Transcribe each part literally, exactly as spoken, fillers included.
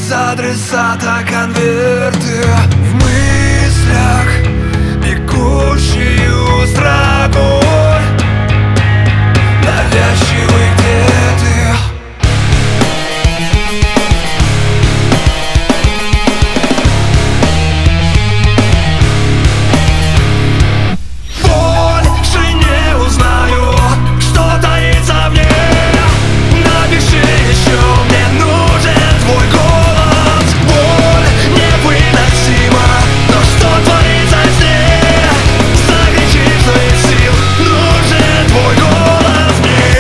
Без адресата конверты в мыслях, бегущую строкой. Навязчивый, где ты? Больше не узнаю, что таится в ней. Напиши еще, мне нужен твой голос. Боль невыносима, но что творится с ней? Закричи, что есть сил, нужен твой голос мне.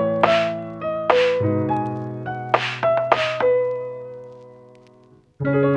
Thank